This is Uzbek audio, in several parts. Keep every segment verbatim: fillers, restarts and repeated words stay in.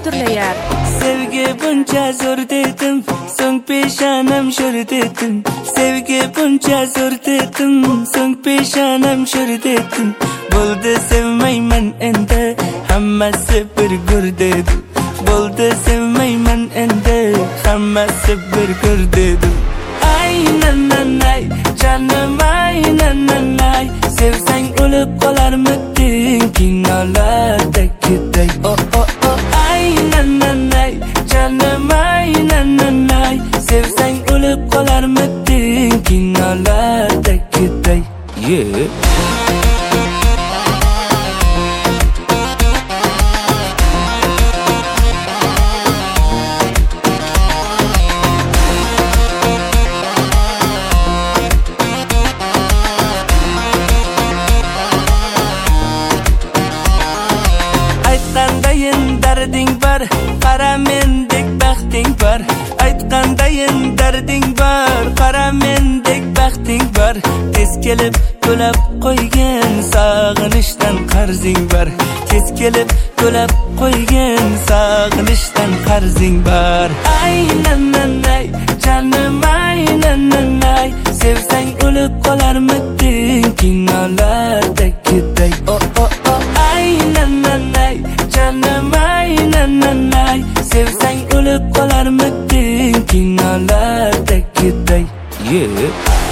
turlayar. Sevgi buncha zo'r dedim, so'ng peshonam sho'r dedim. Sevgi buncha zo'r dedim, so'ng peshonam sho'r dedim. Bo'ldi sevmayman endi, hammasi bir go'r dedim. Bo'ldi sevmayman endi, hammasi bir go'r dedim. Ay nananay, canım ay nananay, sevsang o'lib qolarmiding kinolardagidek. Oh oh oh, ay nananay, canım ay nananay, sevsang o'lib qolarmiding kinolardagidek. Yeah. Aytqandayin darding bor, qara mendek baxting bor. Aytqandayin darding bor, qara mendek baxting bor. Tez kelib to'lab qo'ygan sog'inishdan qarzing bor. Tez kelib to'lab qo'ygan sog'inishdan qarzing bor. Ay nananay, canım ay nananay, sevsang o'lib qolarmiding kinolardagidek. Oh oh oh, ay nananay, canım ay nananay, sevsang o'lib qolarmiding kinolardagidek. Yeah.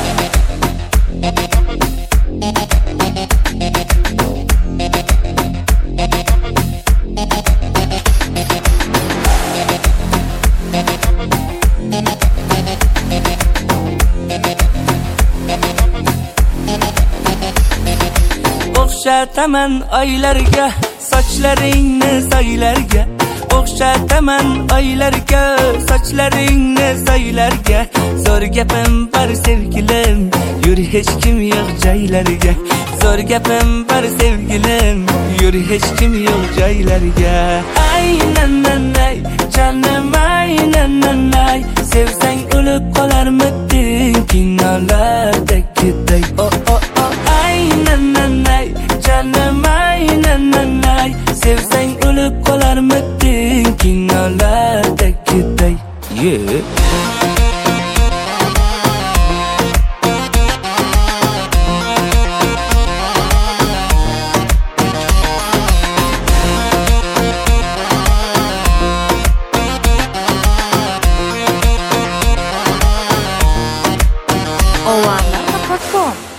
O'xshataman oylarga, sochlaringni soylarga. O'xshataman oylarga, sochlaringni soylarga. Zo'r gapim bor sevgilim, yur hech kim yo'q joylarga. Zo'r gapim bor sevgilim, yur hech kim yo'q joylarga. Ay nananay, canım ay nananay, sevsang o'lib qolarmiding kinolardagidek. Oh oh oh, ay nananay, canım ay nananay, sevsang o'lib qolarmiding kinolardagidek. Yeah. Ovanlar dot com